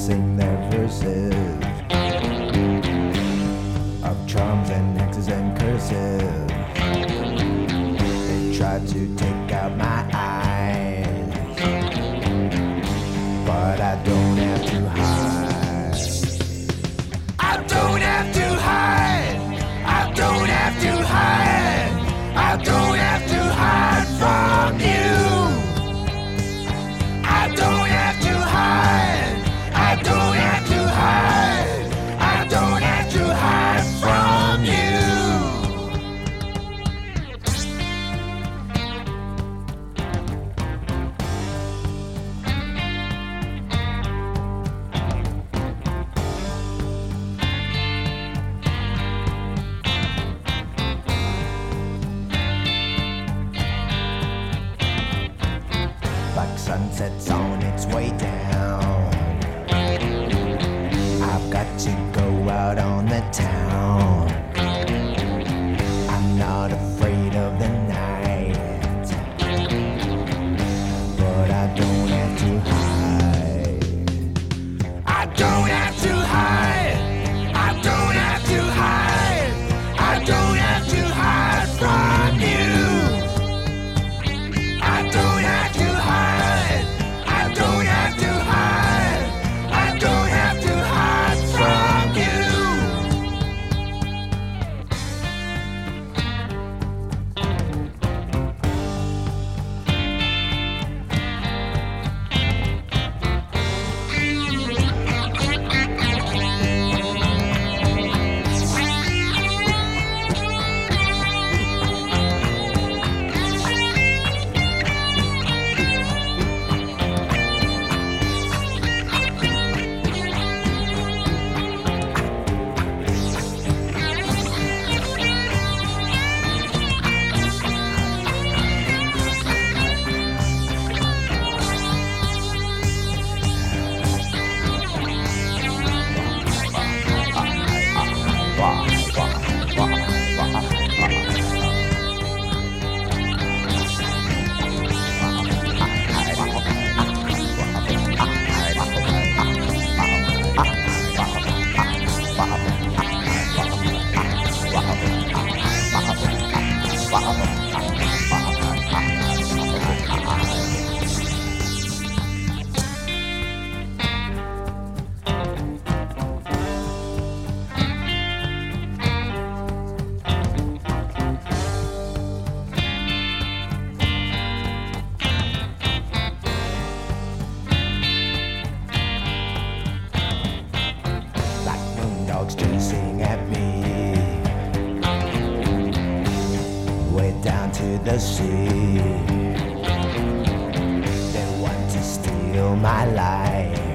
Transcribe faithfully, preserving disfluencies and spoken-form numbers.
sing their verses of charms and hexes and curses. They tried to take out my eyes, but I don't have to hide. I don't have to hide. I don't have to hide. I don't have to hide from you. I don't have to hide. I don't have to hide. I don't have to hide from you. Like sunset's on its way down, I've got to go out on the town. I'm not afraid of the night, but I don't have to hide. I don't have to hide. I don't have to hide. I don't have to hide from you. I don't have to hide. I don't have to hide. I don't have to hide from you. Dogs chasing at me, way down to the sea. They want to steal my life.